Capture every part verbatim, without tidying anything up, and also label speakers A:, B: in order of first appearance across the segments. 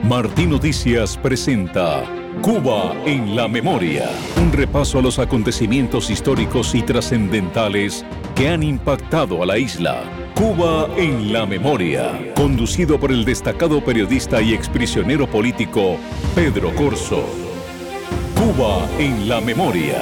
A: Martí Noticias presenta Cuba en la Memoria, un repaso a los acontecimientos históricos y trascendentales que han impactado a la isla. Cuba en la Memoria, conducido por el destacado periodista y exprisionero político Pedro Corzo. Cuba en la Memoria.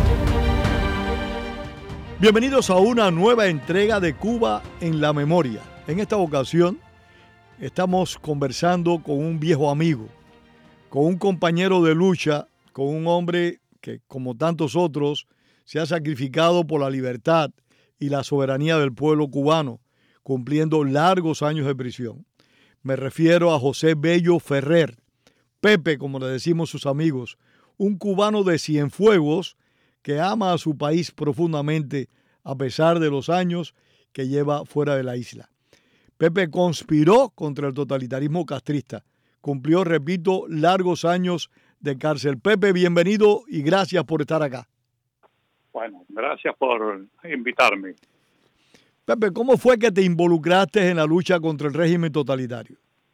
B: Bienvenidos a una nueva entrega de Cuba en la Memoria. En esta ocasión estamos conversando con un viejo amigo, con un compañero de lucha, con un hombre que, como tantos otros, se ha sacrificado por la libertad y la soberanía del pueblo cubano, cumpliendo largos años de prisión. Me refiero a José Bello Ferrer, Pepe, como le decimos sus amigos, un cubano de Cienfuegos que ama a su país profundamente a pesar de los años que lleva fuera de la isla. Pepe conspiró contra el totalitarismo castrista. Cumplió, repito, largos años de cárcel. Pepe, bienvenido y gracias por estar acá.
C: Bueno, gracias por invitarme.
B: Pepe, ¿cómo fue que te involucraste en la lucha contra el régimen totalitario?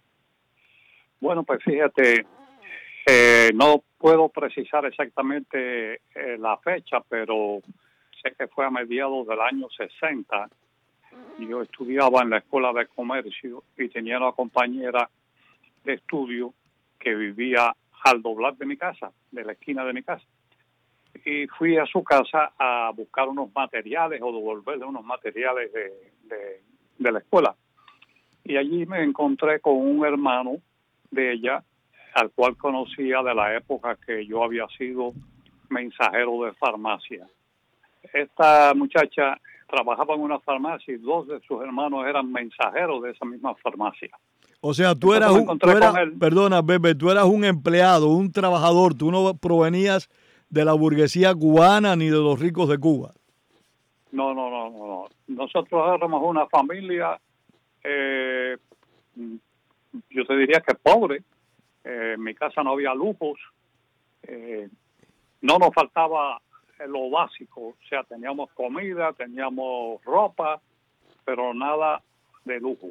C: Bueno, pues fíjate, eh, no puedo precisar exactamente eh, la fecha, pero sé que fue a mediados del año sesenta. Yo estudiaba en la Escuela de Comercio y tenía una compañera de estudio que vivía al doblar de mi casa, de la esquina de mi casa. Y fui a su casa a buscar unos materiales o devolverle unos materiales de, de, de la escuela. Y allí me encontré con un hermano de ella, al cual conocía de la época que yo había sido mensajero de farmacia. Esta muchacha trabajaba en una farmacia y dos de sus hermanos eran mensajeros de esa misma farmacia.
B: O sea, tú eras un, tú eras, perdona, Pepe, tú eras un empleado, un trabajador, tú no provenías de la burguesía cubana ni de los ricos de Cuba.
C: No, no, no, no. no. Nosotros éramos una familia, eh, yo te diría que pobre. Eh, en mi casa no había lujos, eh, no nos faltaba lo básico, o sea, teníamos comida, teníamos ropa, pero nada de lujos.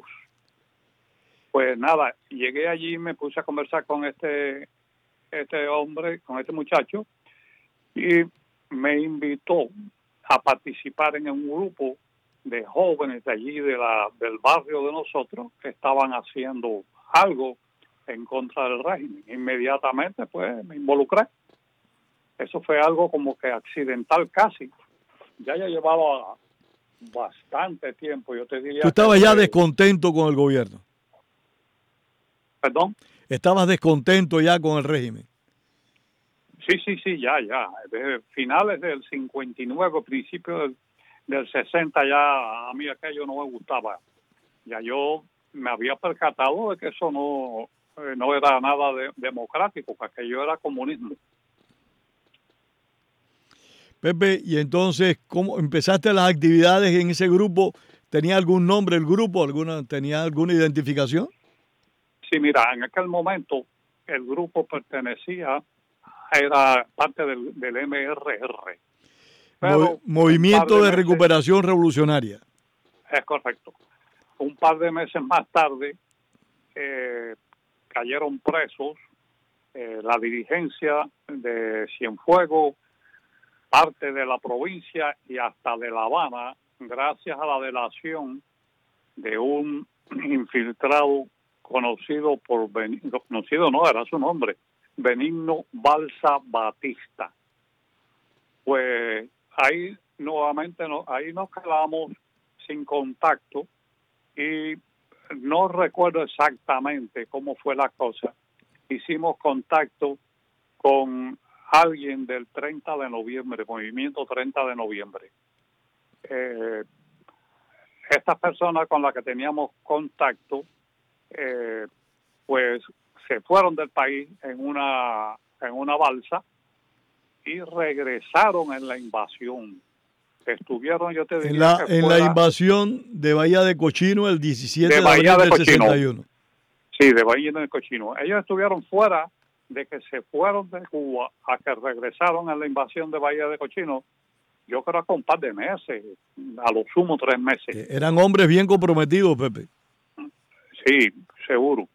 C: Pues nada, llegué allí y me puse a conversar con este, este hombre, con este muchacho, y me invitó a participar en un grupo de jóvenes de allí, de la, del barrio de nosotros, que estaban haciendo algo en contra del régimen. Inmediatamente, pues, me involucré. Eso fue algo como que accidental casi. Ya ya llevaba bastante tiempo, yo te diría.
B: ¿Tú estabas ya descontento con el gobierno?
C: ¿Perdón?
B: ¿Estabas descontento ya con el régimen?
C: Sí, sí, sí, ya, ya. Desde finales del cincuenta y nueve, principios del, del sesenta, ya a mí aquello no me gustaba. Ya yo me había percatado de que eso no, eh, no era nada de, democrático, que aquello era comunismo.
B: Pepe, y entonces, ¿cómo empezaste las actividades en ese grupo? ¿Tenía algún nombre el grupo? ¿Alguna, tenía alguna identificación?
C: Sí, mira, en aquel momento el grupo pertenecía, era parte del, del M R R.
B: Mo- Movimiento de, de Recuperación Revolucionaria.
C: Es correcto. Un par de meses más tarde eh, cayeron presos eh, la dirigencia de Cienfuegos, parte de la provincia y hasta de La Habana, gracias a la delación de un infiltrado conocido por Benigno, conocido no, era su nombre, Benigno Balsa Batista. Pues ahí nuevamente no, ahí nos quedamos sin contacto y no recuerdo exactamente cómo fue la cosa. Hicimos contacto con alguien del treinta de noviembre, Movimiento treinta de noviembre. Eh, estas personas con las que teníamos contacto, eh, pues se fueron del país en una en una balsa y regresaron en la invasión. Estuvieron, yo te diría,
B: en la,
C: que
B: en la invasión de Bahía de Cochino el diecisiete de, de abril del sesenta y uno.
C: Sí, de Bahía de Cochino. Ellos estuvieron fuera de que se fueron de Cuba a que regresaron en la invasión de Bahía de Cochino. Yo creo que un par de meses, a lo sumo tres meses.
B: Eran hombres bien comprometidos, Pepe.
C: Sí, seguro.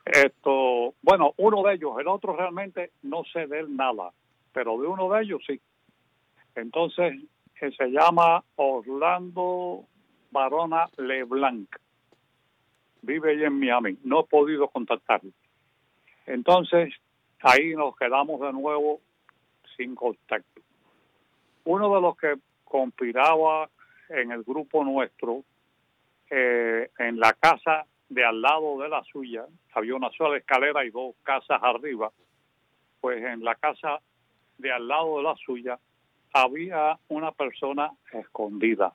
C: Esto, bueno, uno de ellos, el otro realmente no sé de él nada, pero de uno de ellos sí. Entonces, que se llama Orlando Barona LeBlanc. Vive ahí en Miami. No he podido contactarlo. Entonces, ahí nos quedamos de nuevo sin contacto. Uno de los que conspiraba en el grupo nuestro, eh, en la casa de al lado de la suya, había una sola escalera y dos casas arriba, pues en la casa de al lado de la suya había una persona escondida.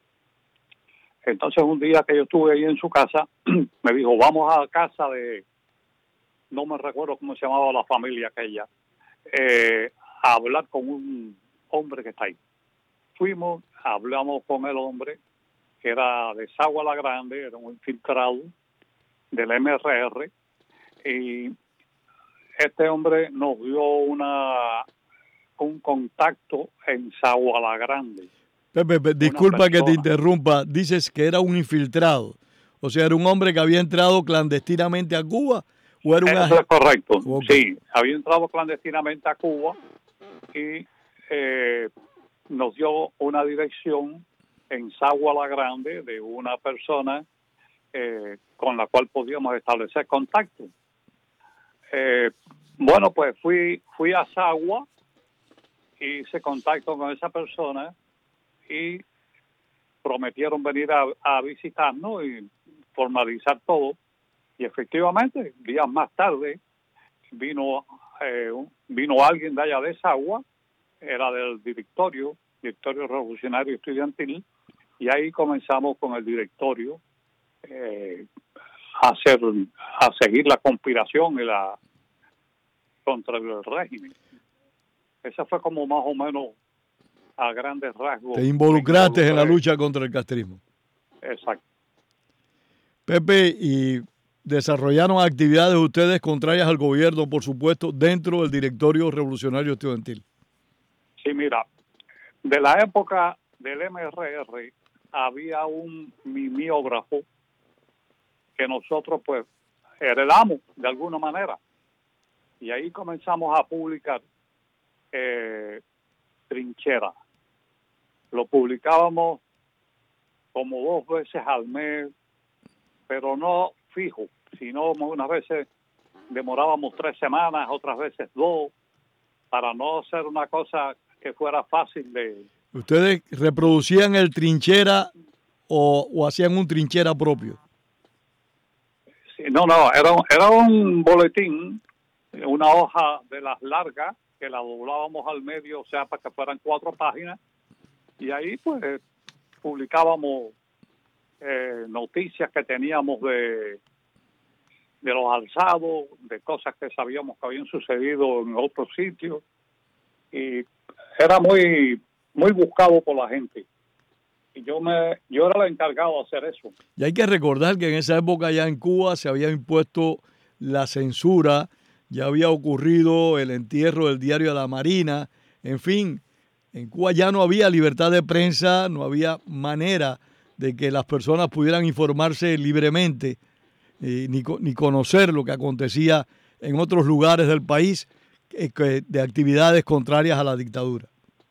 C: Entonces un día que yo estuve ahí en su casa, me dijo, vamos a la casa de, no me recuerdo cómo se llamaba la familia aquella, eh, a hablar con un hombre que está ahí. Fuimos, hablamos con el hombre, que era de Sagua la Grande, era un infiltrado del M R R, y este hombre nos dio una un contacto en Sagua la Grande.
B: Pepe, Pepe, disculpa que te interrumpa, dices que era un infiltrado, o sea, era un hombre que había entrado clandestinamente a Cuba, o era un
C: Eso es correcto,
B: okay.
C: Sí, había entrado clandestinamente a Cuba y eh, nos dio una dirección en Sagua la Grande de una persona eh, con la cual podíamos establecer contacto. Eh, bueno, pues fui fui a Sagua, hice contacto con esa persona y prometieron venir a, a visitarnos y formalizar todo. Y efectivamente, días más tarde, vino eh, vino alguien de allá de Sagua, era del directorio, directorio revolucionario estudiantil, y ahí comenzamos con el directorio eh, a hacer, a seguir la conspiración y la contra el régimen. Esa fue como más o menos a grandes rasgos.
B: Te involucraste en la lucha contra el castrismo.
C: Exacto.
B: Pepe, y desarrollaron actividades ustedes contrarias al gobierno, por supuesto, dentro del directorio revolucionario estudiantil.
C: Sí, mira, de la época del M R R había un mimeógrafo que nosotros pues heredamos de alguna manera. Y ahí comenzamos a publicar eh, Trinchera. Lo publicábamos como dos veces al mes, pero no fijo, sino unas veces demorábamos tres semanas, otras veces dos, para no hacer una cosa que fuera fácil de...
B: ¿Ustedes reproducían el Trinchera o, o hacían un Trinchera propio?
C: Sí, no, no, era, era un boletín, una hoja de las largas, que la doblábamos al medio, o sea, para que fueran cuatro páginas, y ahí pues publicábamos eh, noticias que teníamos de, de los alzados, de cosas que sabíamos que habían sucedido en otros sitios, y era muy muy buscado por la gente. Y yo me yo era el encargado de hacer eso.
B: Y hay que recordar que en esa época ya en Cuba se había impuesto la censura, ya había ocurrido el entierro del diario de la Marina, en fin, en Cuba ya no había libertad de prensa, no había manera de que las personas pudieran informarse libremente, eh, ni, ni conocer lo que acontecía en otros lugares del país eh, que, de actividades contrarias a la dictadura.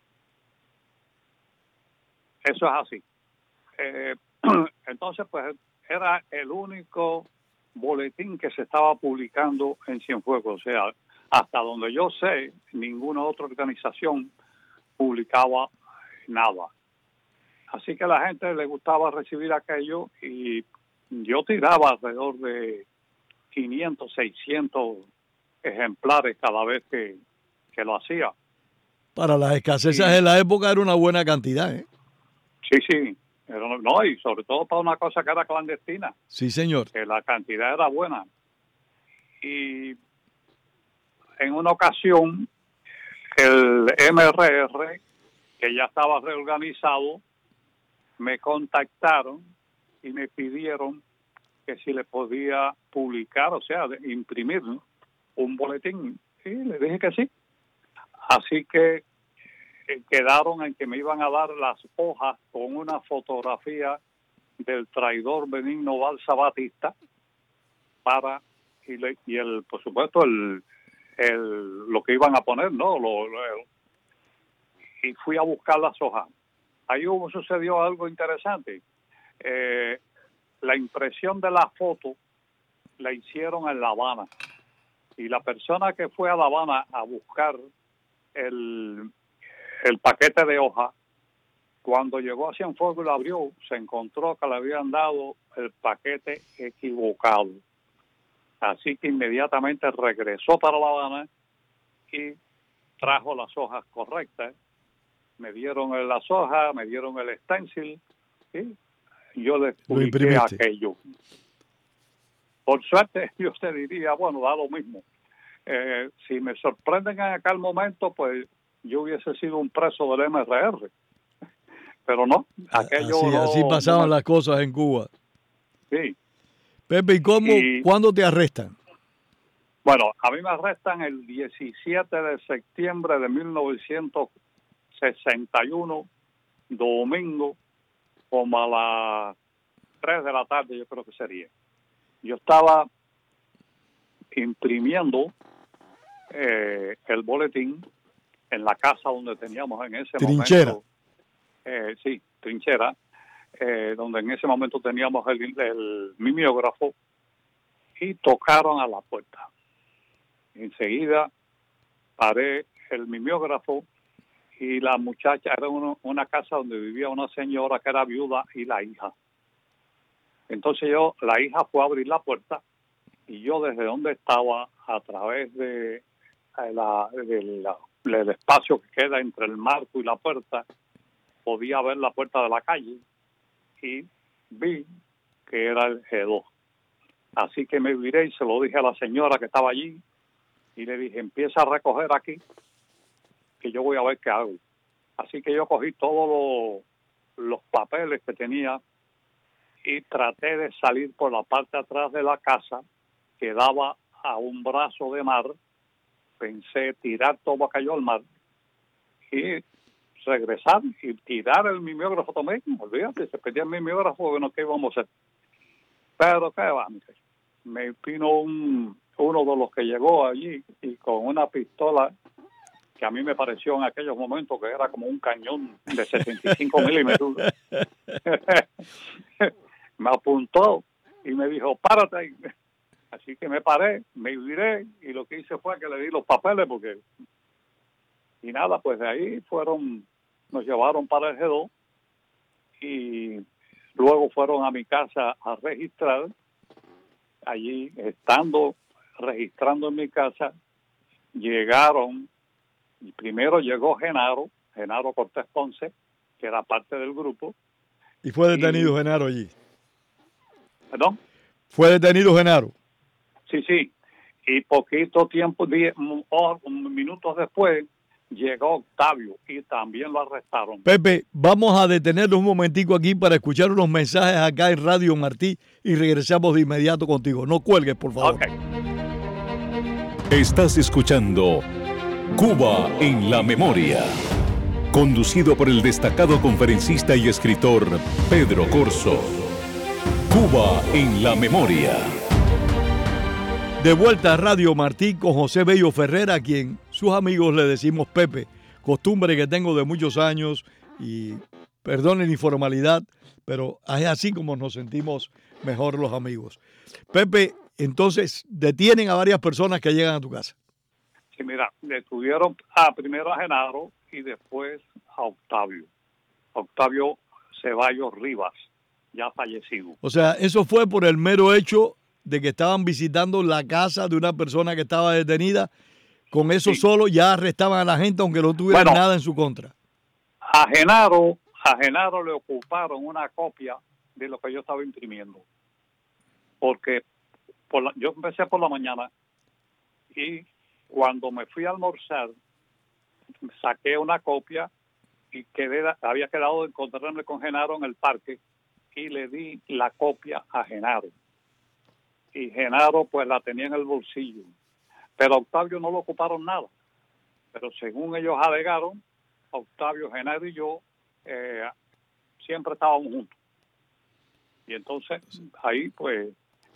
C: Eso es así. Eh, entonces, pues, era el único boletín que se estaba publicando en Cienfuegos. O sea, hasta donde yo sé, ninguna otra organización publicaba nada. Así que a la gente le gustaba recibir aquello y yo tiraba alrededor de quinientos, seiscientos ejemplares cada vez que, que lo hacía.
B: Para las escaseces de la época era una buena cantidad, ¿eh?
C: Sí, sí. Pero no, y sobre todo para una cosa que era clandestina.
B: Sí, señor.
C: Que la cantidad era buena. Y en una ocasión, el M R R, que ya estaba reorganizado, me contactaron y me pidieron que si le podía publicar, o sea, de imprimir un boletín. Y le dije que sí. Así que eh, quedaron en que me iban a dar las hojas con una fotografía del traidor Benigno Balsa Batista para y, le, y el, por supuesto, el, el, lo que iban a poner, ¿no? Lo, lo, y fui a buscar las hojas. Ahí hubo, sucedió algo interesante. Eh, la impresión de la foto la hicieron en La Habana. Y la persona que fue a La Habana a buscar el, el paquete de hoja, cuando llegó a Cienfuegos y lo abrió, se encontró que le habían dado el paquete equivocado. Así que inmediatamente regresó para La Habana y trajo las hojas correctas. Me dieron las hojas, me dieron el stencil y yo les publiqué aquello. Por suerte, yo te diría, bueno, da lo mismo. Eh, si me sorprenden en aquel momento, pues yo hubiese sido un preso del M R R. Pero no, aquello
B: así,
C: no,
B: así pasaban
C: no me...
B: las cosas en Cuba.
C: Sí.
B: Pepe, ¿y cómo, y, cuándo te arrestan?
C: Bueno, a mí me arrestan el diecisiete de septiembre de mil novecientos sesenta y uno, domingo, como a las tres de la tarde, yo creo que sería. Yo estaba imprimiendo eh, el boletín en la casa donde teníamos en ese
B: trinchera.
C: momento. Eh, sí, trinchera, eh, donde en ese momento teníamos el, el mimeógrafo y tocaron a la puerta. Enseguida paré el mimeógrafo y la muchacha, era uno, una casa donde vivía una señora que era viuda y la hija. Entonces yo, la hija fue a abrir la puerta y yo desde donde estaba, a través de, de la, de la, del espacio que queda entre el marco y la puerta, podía ver la puerta de la calle y vi que era el G dos. Así que me viré y se lo dije a la señora que estaba allí y le dije, empieza a recoger aquí que yo voy a ver qué hago. Así que yo cogí todos los, los papeles que tenía y traté de salir por la parte de atrás de la casa que daba a un brazo de mar. Pensé tirar todo aquello al mar y regresar y tirar el mimeógrafo también. Olvídate, se pedía el mimeógrafo, bueno, ¿qué íbamos a hacer? Pero qué va, me vino un, uno de los que llegó allí y con una pistola que a mí me pareció en aquellos momentos que era como un cañón de setenta y cinco milímetros. Me apuntó y me dijo, párate ahí. Así que me paré, me viré y lo que hice fue que le di los papeles porque... Y nada, pues de ahí fueron, nos llevaron para el G dos y luego fueron a mi casa a registrar. Allí, estando registrando en mi casa, llegaron, y primero llegó Genaro, Genaro Cortés Ponce, que era parte del grupo.
B: ¿Y fue detenido y, Genaro allí?
C: ¿Perdón?
B: ¿Fue detenido Genaro?
C: Sí, sí. Y poquito tiempo, diez, oh, minutos después, llegó Octavio y también lo arrestaron.
B: Pepe, vamos a detenernos un momentico aquí para escuchar unos mensajes acá en Radio Martí y regresamos de inmediato contigo. No cuelgues, por favor.
C: Okay.
A: Estás escuchando Cuba en la Memoria, conducido por el destacado conferencista y escritor Pedro Corso. Cuba en la Memoria.
B: De vuelta a Radio Martí con José Bello Ferrer, a quien sus amigos le decimos Pepe, costumbre que tengo de muchos años y perdonen la informalidad, pero es así como nos sentimos mejor los amigos. Pepe, entonces detienen a varias personas que llegan a tu casa.
C: Sí, mira, detuvieron a, primero a Genaro y después a Octavio. Octavio Ceballos Rivas, ya fallecido.
B: O sea, eso fue por el mero hecho de que estaban visitando la casa de una persona que estaba detenida. Con eso sí. Solo ya arrestaban a la gente aunque no tuvieran bueno, nada en su contra.
C: A Genaro, a Genaro le ocuparon una copia de lo que yo estaba imprimiendo. Porque por la, yo empecé por la mañana y cuando me fui a almorzar saqué una copia y quedé, había quedado de encontrarme con Genaro en el parque y le di la copia a Genaro. Y Genaro pues la tenía en el bolsillo. Pero a Octavio no lo ocuparon nada. Pero según ellos alegaron, Octavio, Genaro y yo eh, siempre estábamos juntos. Y entonces ahí pues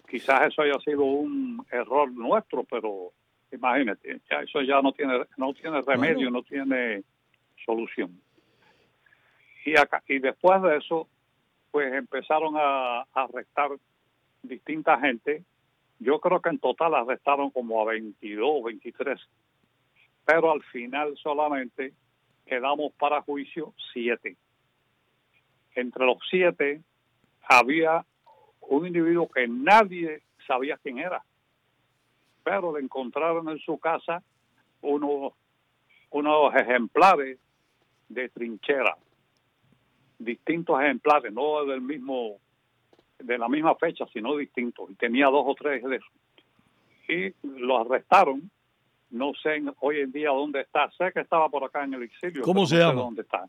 C: quizás eso haya sido un error nuestro, pero imagínate, ya eso ya no tiene no tiene remedio, bueno. no tiene solución. Y acá, y después de eso, pues empezaron a, a arrestar distinta gente. Yo creo que en total arrestaron como a veintidós, veintitrés, pero al final solamente quedamos para juicio siete. Entre los siete había un individuo que nadie sabía quién era, pero le encontraron en su casa unos, unos ejemplares de trinchera, distintos ejemplares, no del mismo, de la misma fecha, sino distintos, y tenía dos o tres de esos. Y lo arrestaron, no sé hoy en día dónde está, sé que estaba por acá en el exilio.
B: ¿Cómo se
C: no
B: llama?
C: Sé dónde está.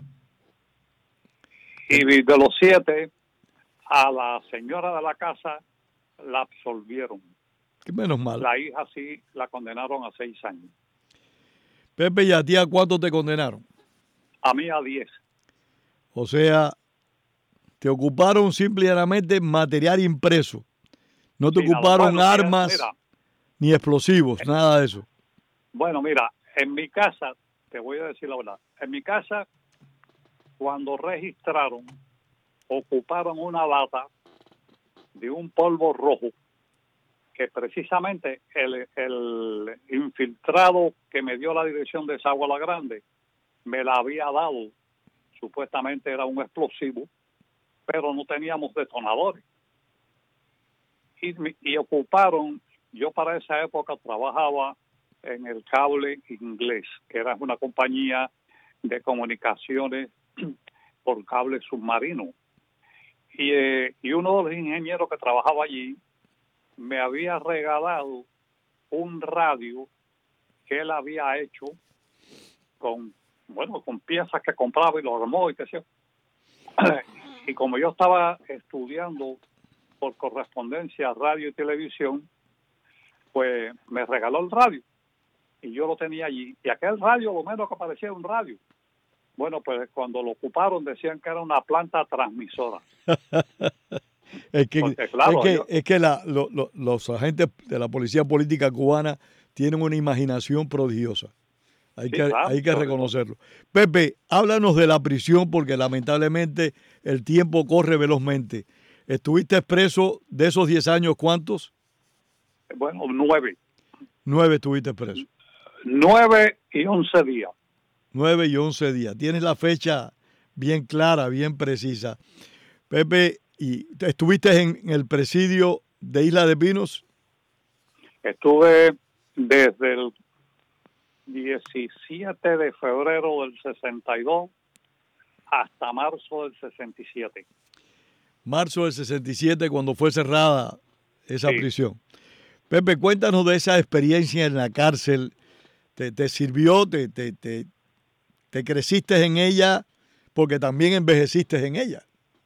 C: Y de los siete, a la señora de la casa la absolvieron.
B: Qué menos mal.
C: La hija sí la condenaron a seis años.
B: Pepe, ¿y a ti a cuánto te condenaron?
C: A mí a diez.
B: O sea, te ocuparon simplemente material impreso. No te
C: Mira,
B: ocuparon
C: bueno,
B: armas
C: mira,
B: ni explosivos,
C: eh,
B: nada de eso.
C: Bueno, mira, en mi casa, te voy a decir la verdad, en mi casa, cuando registraron, ocuparon una lata de un polvo rojo que precisamente el, el infiltrado que me dio la dirección de Sagua La Grande me la había dado. Supuestamente era un explosivo, pero no teníamos detonadores. Y, y ocuparon, yo para esa época trabajaba en el Cable Inglés, que era una compañía de comunicaciones por cable submarino. Y, eh, y uno de los ingenieros que trabajaba allí me había regalado un radio que él había hecho con, bueno, con piezas que compraba y lo armó y qué sé yo. Y como yo estaba estudiando por correspondencia radio y televisión, pues me regaló el radio y yo lo tenía allí. Y aquel radio, lo menos que parecía un radio. Bueno, pues cuando lo ocuparon decían que era una planta transmisora.
B: es que, Porque, claro, es que, yo, es que la, lo, lo, los agentes de la policía política cubana tienen una imaginación prodigiosa. Hay sí, que, claro, hay que reconocerlo. Pepe, háblanos de la prisión porque lamentablemente el tiempo corre velozmente. ¿Estuviste preso de esos diez años cuántos?
C: Bueno, nueve.
B: Nueve estuviste preso.
C: Nueve y once días.
B: Nueve y once días. Tienes la fecha bien clara, bien precisa. Pepe, ¿y estuviste en el presidio de Isla de Pinos?
C: Estuve desde el diecisiete de febrero del sesenta y dos hasta marzo del sesenta y siete.
B: Marzo del sesenta y siete, cuando fue cerrada esa
C: sí.
B: prisión. Pepe, cuéntanos de esa experiencia en la cárcel. ¿Te, te sirvió? Te, te, te, ¿Te creciste en ella? Porque también envejeciste en ella.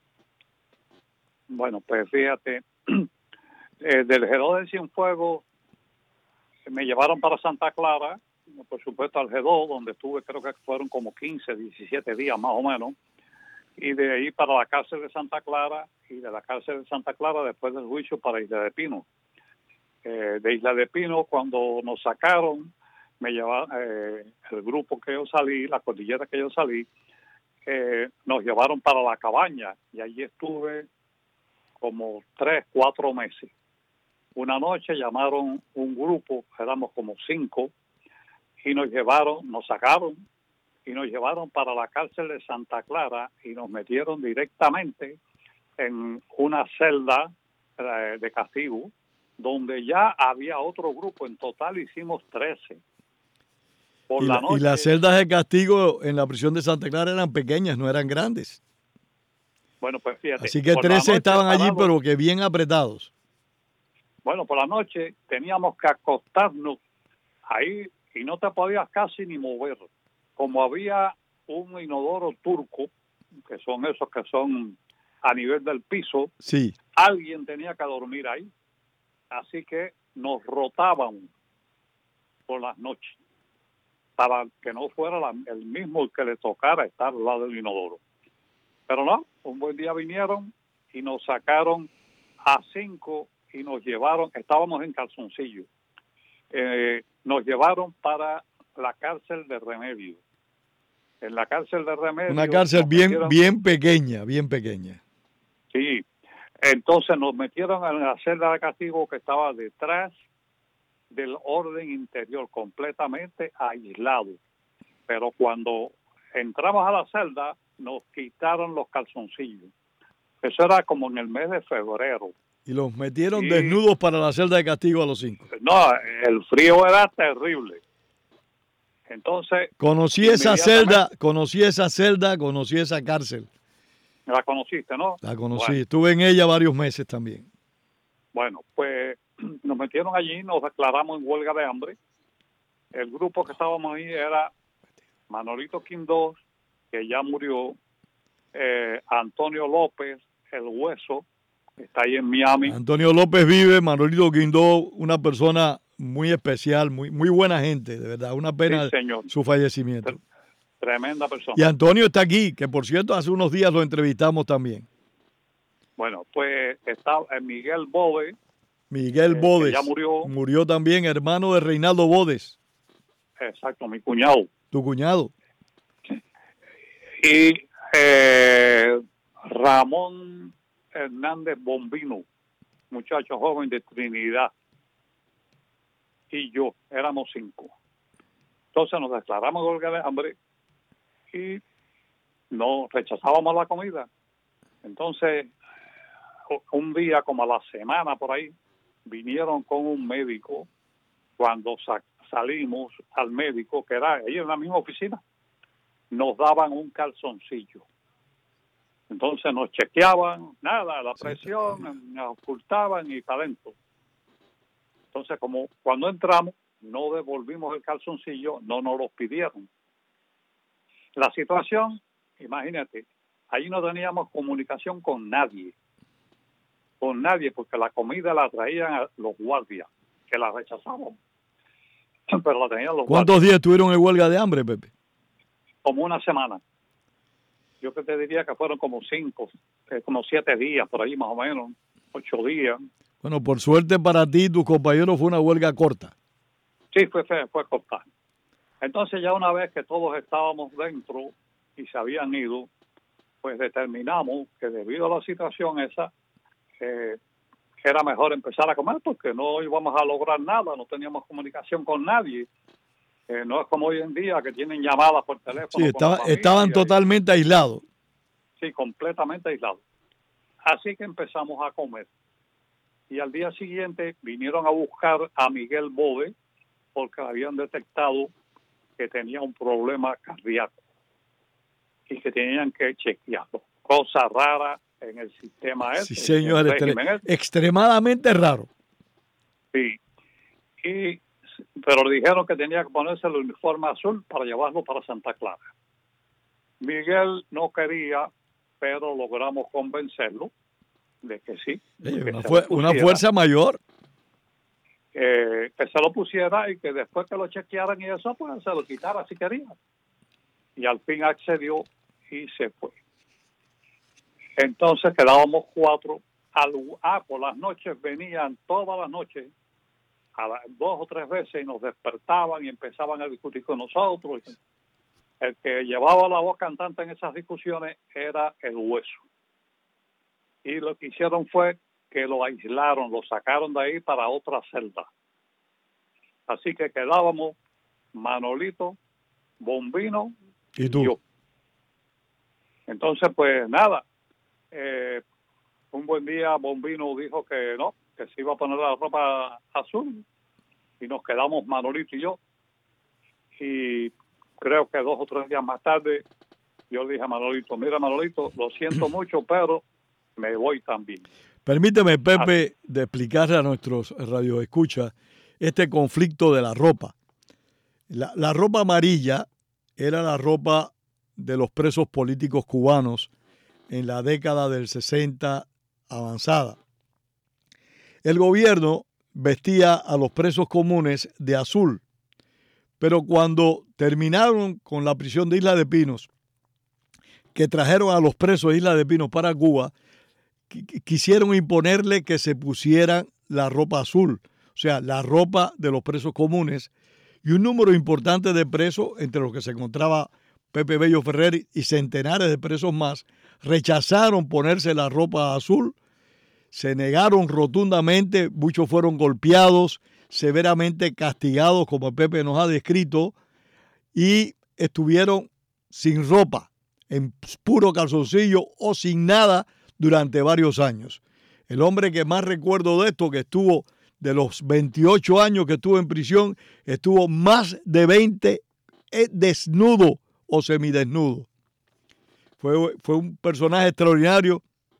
C: Bueno, pues fíjate, eh, del G dos de Cienfuegos me llevaron para Santa Clara, por supuesto al G dos, donde estuve, creo que fueron como quince, diecisiete días más o menos, y de ahí para la cárcel de Santa Clara, y de la cárcel de Santa Clara después del juicio para Isla de Pino. Eh, de Isla de Pino, cuando nos sacaron, me llevaron, eh, el grupo que yo salí, la cordillera que yo salí, eh, nos llevaron para la cabaña, y allí estuve como tres, cuatro meses. Una noche llamaron un grupo, éramos como cinco, y nos llevaron, nos sacaron, y nos llevaron para la cárcel de Santa Clara, y nos metieron directamente en una celda eh, de castigo, donde ya había otro grupo. En total hicimos trece. Por
B: y,
C: la
B: la,
C: noche,
B: y las celdas de castigo en la prisión de Santa Clara eran pequeñas, no eran grandes.
C: Bueno, pues fíjate.
B: Así que trece estaban allí, parados, pero que bien apretados.
C: Bueno, por la noche teníamos que acostarnos ahí y no te podías casi ni mover. Como había un inodoro turco, que son esos que son a nivel del piso,
B: sí.
C: Alguien tenía que dormir ahí. Así que nos rotaban por las noches para que no fuera la, el mismo que le tocara estar al lado del inodoro. Pero no, un buen día vinieron y nos sacaron a cinco y nos llevaron, estábamos en calzoncillo, eh, nos llevaron para la cárcel de Remedio. En la cárcel de Remedio.
B: Una cárcel bien,
C: metieron,
B: bien pequeña, bien pequeña.
C: Sí, entonces nos metieron en la celda de castigo que estaba detrás del orden interior, completamente aislado. Pero cuando entramos a la celda, nos quitaron los calzoncillos. Eso era como en el mes de febrero.
B: Y los metieron
C: y,
B: desnudos para la celda de castigo a los cinco.
C: No, el frío era terrible. Entonces...
B: Conocí esa celda, conocí esa celda, conocí esa cárcel.
C: La conociste, ¿no?
B: La conocí,
C: bueno,
B: estuve en ella varios meses también.
C: Bueno, pues nos metieron allí, nos declaramos en huelga de hambre. El grupo que estábamos ahí era Manolito Quindós, que ya murió, eh, Antonio López, el Hueso, que está ahí en Miami.
B: Antonio López vive, Manolito Quindós, una persona muy especial, muy, muy buena gente, de verdad, una pena
C: sí, señor.
B: Su fallecimiento.
C: Tremenda persona.
B: Y Antonio está aquí, que por cierto hace unos días lo entrevistamos también.
C: Bueno, pues está Miguel Bode.
B: Miguel
C: eh,
B: Bodes.
C: ya murió.
B: Murió también, hermano de Reinaldo Bodes.
C: Exacto, mi cuñado.
B: Tu cuñado.
C: Y eh, Ramón Hernández Bombino, muchacho joven de Trinidad. Y yo, éramos cinco. Entonces nos declaramos huelga de hambre y no rechazábamos la comida. Entonces, un día, como a la semana por ahí, vinieron con un médico. Cuando sa- salimos al médico, que era ahí en la misma oficina, nos daban un calzoncillo. Entonces nos chequeaban, nada, la presión, nos ocultaban y para adentro. Entonces, como cuando entramos, no devolvimos el calzoncillo, no nos lo pidieron. La situación, imagínate, ahí no teníamos comunicación con nadie, con nadie, porque la comida la traían a los guardias, que la rechazaban, pero la tenían los
B: ¿Cuántos
C: guardias.
B: días estuvieron en huelga de hambre, Pepe?
C: Como una semana. Yo que te diría que fueron como cinco, eh, como siete días, por ahí más o menos, ocho días.
B: Bueno, por suerte para ti y tus compañeros fue una huelga corta.
C: Sí, fue, fue, fue cortar. Entonces ya una vez que todos estábamos dentro y se habían ido, pues determinamos que debido a la situación esa, eh, era mejor empezar a comer porque no íbamos a lograr nada, no teníamos comunicación con nadie. Eh, no es como hoy en día que tienen llamadas por teléfono.
B: Sí, estaba, estaban
C: y,
B: totalmente aislados.
C: Sí, completamente aislados. Así que empezamos a comer. Y al día siguiente vinieron a buscar a Miguel Bode porque habían detectado que tenía un problema cardíaco y que tenían que chequearlo. Cosa rara en el sistema ese.
B: Sí, señor,
C: extre-
B: extremadamente raro.
C: Sí. Y, pero le dijeron que tenía que ponerse el uniforme azul para llevarlo para Santa Clara. Miguel no quería, pero logramos convencerlo de que sí.
B: Sí,
C: que
B: una,
C: se
B: fu-
C: lo
B: una
C: pusiera.
B: fuerza mayor.
C: Eh, que se lo pusiera y que después que lo chequearan y eso, pues se lo quitara si quería. Y al fin accedió y se fue. Entonces quedábamos cuatro. Al, ah, por las noches venían todas las noches, a las dos o tres veces, y nos despertaban y empezaban a discutir con nosotros. El que llevaba la voz cantante en esas discusiones era el Hueso. Y lo que hicieron fue que lo aislaron, lo sacaron de ahí para otra celda. Así que quedábamos Manolito, Bombino
B: y tú.
C: yo. Entonces, pues nada, eh, un buen día Bombino dijo que no, que se iba a poner la ropa azul y nos quedamos Manolito y yo. Y creo que dos o tres días más tarde yo le dije a Manolito, mira Manolito, lo siento mucho, pero me voy también.
B: Permíteme, Pepe, de explicarle a nuestros radioescuchas este conflicto de la ropa. La, la ropa amarilla era la ropa de los presos políticos cubanos en la década del sesenta avanzada. El gobierno vestía a los presos comunes de azul, pero cuando terminaron con la prisión de Isla de Pinos, que trajeron a los presos de Isla de Pinos para Cuba, quisieron imponerle que se pusieran la ropa azul, o sea, la ropa de los presos comunes, y un número importante de presos, entre los que se encontraba Pepe Bello Ferrer y centenares de presos más, rechazaron ponerse la ropa azul, se negaron rotundamente, muchos fueron golpeados, severamente castigados, como Pepe nos ha descrito, y estuvieron sin ropa, en puro calzoncillo o sin nada durante varios años. El hombre que más recuerdo de esto, que estuvo de los veintiocho años que estuvo en prisión, estuvo más de veinte desnudo o semidesnudo. Fue, fue un personaje extraordinario.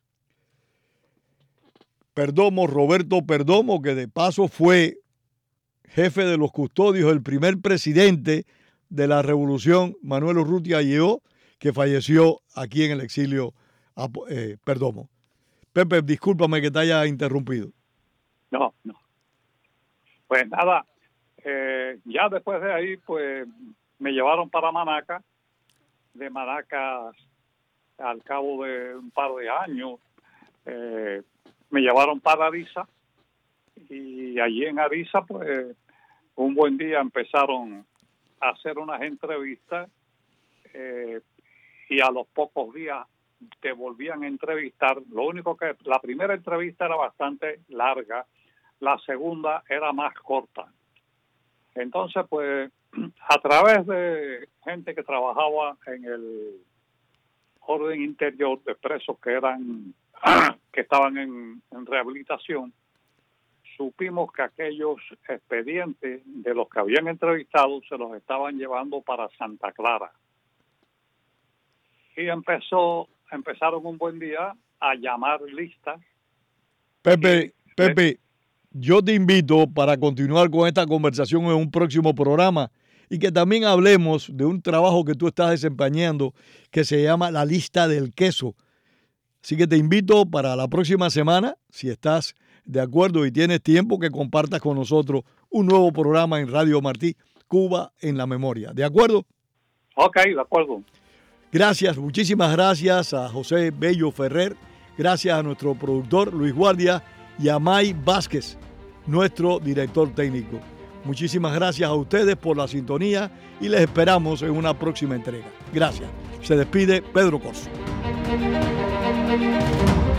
B: Perdomo, Roberto Perdomo, que de paso fue jefe de los custodios, el primer presidente de la revolución, Manuel Urrutia Lleó, que falleció aquí en el exilio eh, Perdomo. Pepe, discúlpame que te haya interrumpido.
C: No, no. Pues nada, eh, ya después de ahí, pues me llevaron para Manaca. De Manaca, al cabo de un par de años, eh, me llevaron para Ariza. Y allí en Ariza, pues, un buen día empezaron a hacer unas entrevistas eh, y a los pocos días te volvían a entrevistar. Lo único que la primera entrevista era bastante larga, la segunda era más corta. Entonces, pues, a través de gente que trabajaba en el orden interior de presos que eran que estaban en, en rehabilitación, supimos que aquellos expedientes de los que habían entrevistado se los estaban llevando para Santa Clara. Y empezó, empezaron un buen día a llamar listas.
B: Pepe,
C: y,
B: Pepe, yo te invito para continuar con esta conversación en un próximo programa y que también hablemos de un trabajo que tú estás desempeñando que se llama La Lista del Queso. Así que te invito para la próxima semana, si estás de acuerdo y tienes tiempo, que compartas con nosotros un nuevo programa en Radio Martí, Cuba en la Memoria. ¿De acuerdo?
C: Ok, de acuerdo.
B: Gracias, muchísimas gracias a José Bello Ferrer, gracias a nuestro productor Luis Guardia y a May Vázquez, nuestro director técnico. Muchísimas gracias a ustedes por la sintonía y les esperamos en una próxima entrega. Gracias. Se despide Pedro Corso.